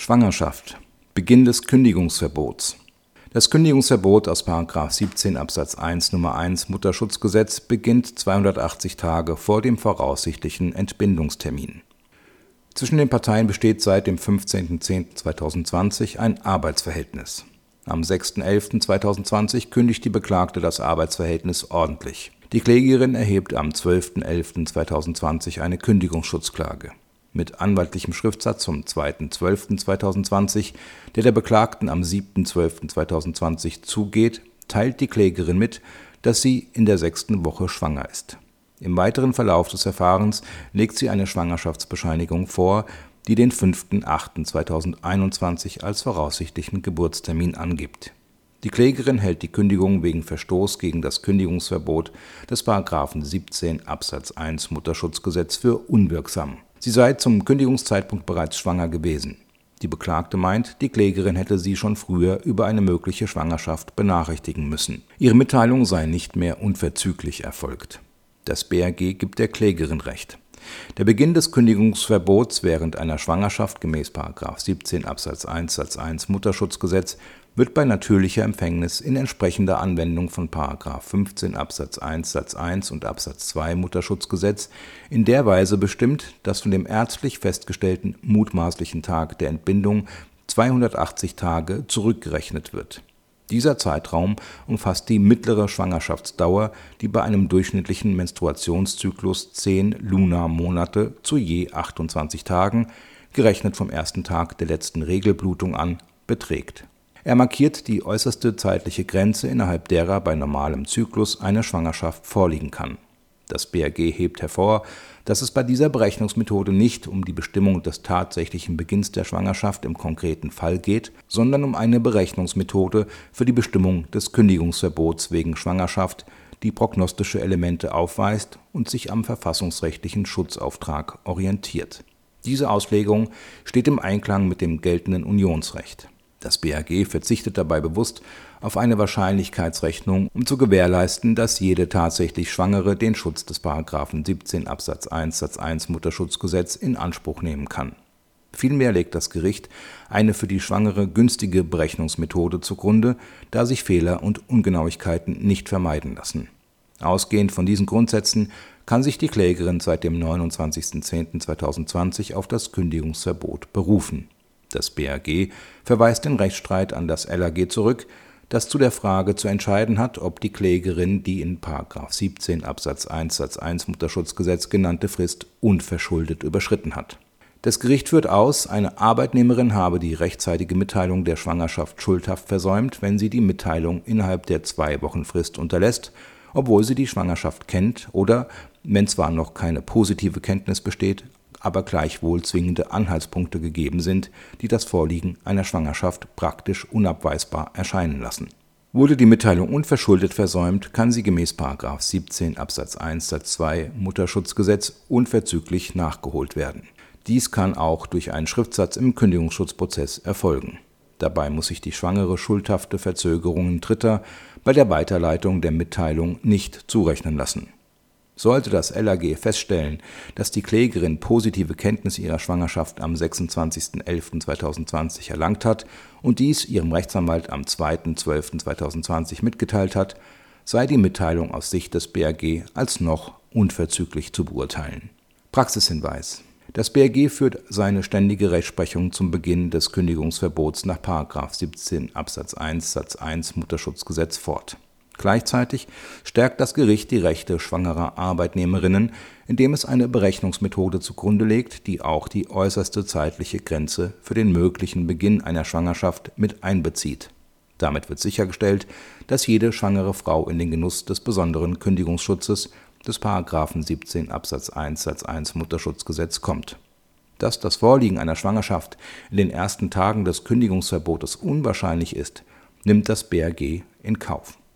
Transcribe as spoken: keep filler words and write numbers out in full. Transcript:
Schwangerschaft. Beginn des Kündigungsverbots. Das Kündigungsverbot aus Paragraph siebzehn Absatz eins Nummer eins Mutterschutzgesetz beginnt zweihundertachtzig Tage vor dem voraussichtlichen Entbindungstermin. Zwischen den Parteien besteht seit dem fünfzehnten zehnten zweitausendzwanzig ein Arbeitsverhältnis. Am sechsten elften zweitausendzwanzig kündigt die Beklagte das Arbeitsverhältnis ordentlich. Die Klägerin erhebt am zwölften elften zweitausendzwanzig eine Kündigungsschutzklage. Mit anwaltlichem Schriftsatz vom zweiten zwölften zweitausendzwanzig, der der Beklagten am siebten zwölften zweitausendzwanzig zugeht, teilt die Klägerin mit, dass sie in der sechsten Woche schwanger ist. Im weiteren Verlauf des Verfahrens legt sie eine Schwangerschaftsbescheinigung vor, die den fünften achten zweitausendeinundzwanzig als voraussichtlichen Geburtstermin angibt. Die Klägerin hält die Kündigung wegen Verstoß gegen das Kündigungsverbot des Paragraphen siebzehn Absatz eins Mutterschutzgesetz für unwirksam. Sie sei zum Kündigungszeitpunkt bereits schwanger gewesen. Die Beklagte meint, die Klägerin hätte sie schon früher über eine mögliche Schwangerschaft benachrichtigen müssen. Ihre Mitteilung sei nicht mehr unverzüglich erfolgt. Das B R G gibt der Klägerin Recht. Der Beginn des Kündigungsverbots während einer Schwangerschaft gemäß Paragraph siebzehn Absatz eins Satz eins Mutterschutzgesetz wird bei natürlicher Empfängnis in entsprechender Anwendung von Paragraph fünfzehn Absatz eins Satz eins und Absatz zwei Mutterschutzgesetz in der Weise bestimmt, dass von dem ärztlich festgestellten mutmaßlichen Tag der Entbindung zweihundertachtzig Tage zurückgerechnet wird. Dieser Zeitraum umfasst die mittlere Schwangerschaftsdauer, die bei einem durchschnittlichen Menstruationszyklus zehn Lunarmonate zu je achtundzwanzig Tagen, gerechnet vom ersten Tag der letzten Regelblutung an, beträgt. Er markiert die äußerste zeitliche Grenze, innerhalb derer bei normalem Zyklus eine Schwangerschaft vorliegen kann. Das B R G hebt hervor, dass es bei dieser Berechnungsmethode nicht um die Bestimmung des tatsächlichen Beginns der Schwangerschaft im konkreten Fall geht, sondern um eine Berechnungsmethode für die Bestimmung des Kündigungsverbots wegen Schwangerschaft, die prognostische Elemente aufweist und sich am verfassungsrechtlichen Schutzauftrag orientiert. Diese Auslegung steht im Einklang mit dem geltenden Unionsrecht. Das B R G verzichtet dabei bewusst auf eine Wahrscheinlichkeitsrechnung, um zu gewährleisten, dass jede tatsächlich Schwangere den Schutz des Paragraphen siebzehn Absatz eins Satz eins Mutterschutzgesetz in Anspruch nehmen kann. Vielmehr legt das Gericht eine für die Schwangere günstige Berechnungsmethode zugrunde, da sich Fehler und Ungenauigkeiten nicht vermeiden lassen. Ausgehend von diesen Grundsätzen kann sich die Klägerin seit dem neunundzwanzigsten zehnten zweitausendzwanzig auf das Kündigungsverbot berufen. Das B R G verweist den Rechtsstreit an das L A G zurück, das zu der Frage zu entscheiden hat, ob die Klägerin die in Paragraph siebzehn Absatz eins Satz eins Mutterschutzgesetz genannte Frist unverschuldet überschritten hat. Das Gericht führt aus, eine Arbeitnehmerin habe die rechtzeitige Mitteilung der Schwangerschaft schuldhaft versäumt, wenn sie die Mitteilung innerhalb der Zwei-Wochen-Frist unterlässt, obwohl sie die Schwangerschaft kennt oder, wenn zwar noch keine positive Kenntnis besteht, aber gleichwohl zwingende Anhaltspunkte gegeben sind, die das Vorliegen einer Schwangerschaft praktisch unabweisbar erscheinen lassen. Wurde die Mitteilung unverschuldet versäumt, kann sie gemäß Paragraph siebzehn Absatz eins Satz zwei Mutterschutzgesetz unverzüglich nachgeholt werden. Dies kann auch durch einen Schriftsatz im Kündigungsschutzprozess erfolgen. Dabei muss sich die Schwangere schuldhafte Verzögerungen Dritter bei der Weiterleitung der Mitteilung nicht zurechnen lassen. Sollte das L A G feststellen, dass die Klägerin positive Kenntnis ihrer Schwangerschaft am sechsundzwanzigsten elften zweitausendzwanzig erlangt hat und dies ihrem Rechtsanwalt am zweiten zwölften zweitausendzwanzig mitgeteilt hat, sei die Mitteilung aus Sicht des B R G als noch unverzüglich zu beurteilen. Praxishinweis: Das B R G führt seine ständige Rechtsprechung zum Beginn des Kündigungsverbots nach Paragraph siebzehn Absatz eins Satz eins Mutterschutzgesetz fort. Gleichzeitig stärkt das Gericht die Rechte schwangerer Arbeitnehmerinnen, indem es eine Berechnungsmethode zugrunde legt, die auch die äußerste zeitliche Grenze für den möglichen Beginn einer Schwangerschaft mit einbezieht. Damit wird sichergestellt, dass jede schwangere Frau in den Genuss des besonderen Kündigungsschutzes des Paragraphen siebzehn Absatz eins Satz eins Mutterschutzgesetz kommt. Dass das Vorliegen einer Schwangerschaft in den ersten Tagen des Kündigungsverbotes unwahrscheinlich ist, nimmt das B R G in Kauf.